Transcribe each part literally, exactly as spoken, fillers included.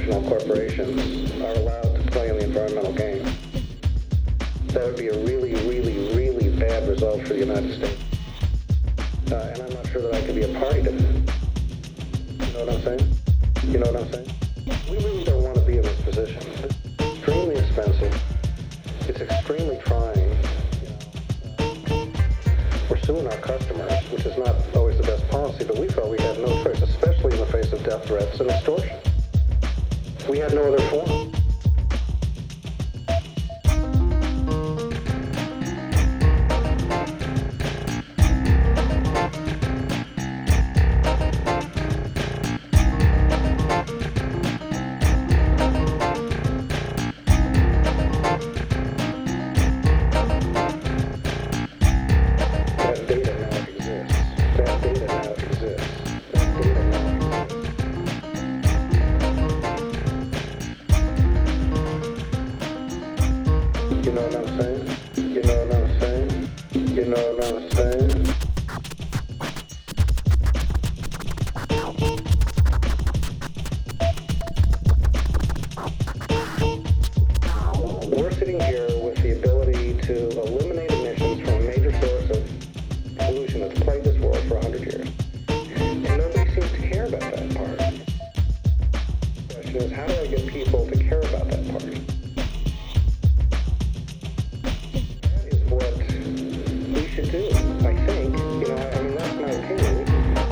multinational corporations are allowed to play in the environmental game. That would be a really, really, really bad result for the United States. Uh, and I'm not sure that I could be a party to that. You know what I'm saying? You know what I'm saying? We really don't want to be in this position. It's extremely expensive. It's extremely trying. We're suing our customers, which is not always the best policy, but we felt we had no choice, especially in the face of death threats and extortion. We had no other form. You know what I'm saying? You know what I'm saying? You know what I'm saying? We're sitting here with the ability to eliminate emissions from a major source of pollution that's plagued this world for a hundred years. And nobody seems to care about that part. The question is, how do I get people to care about that part? What we should do, I think. You know, I mean, that's my opinion.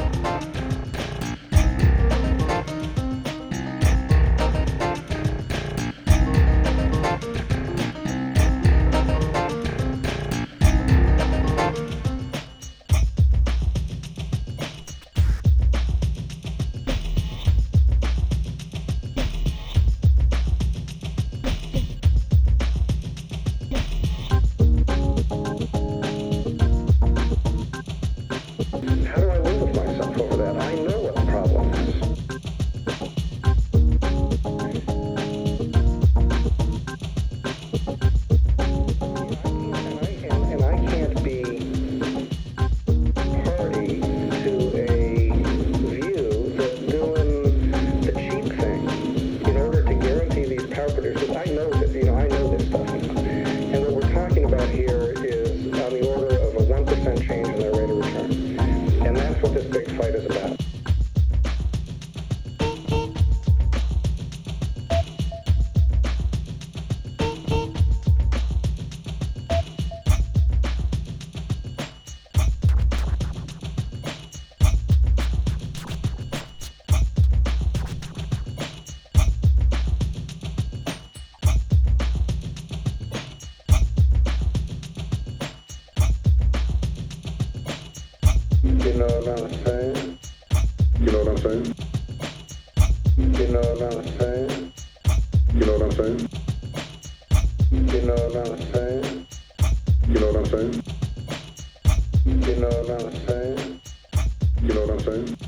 How do I live with myself over that? I know what the problem is. And I, and, and I can't be party to a view that's doing the cheap thing in order to guarantee these power producers. I know that, you know, I know this stuff now. And what we're talking about here is on the order of a one percent change in their rate of return. And that's what this big fight is about. You know what I'm saying? You know what I'm saying? You know what I'm saying? You know what I'm saying? You know what I'm saying? You know what I'm saying? You know what I'm saying? You know what I'm saying?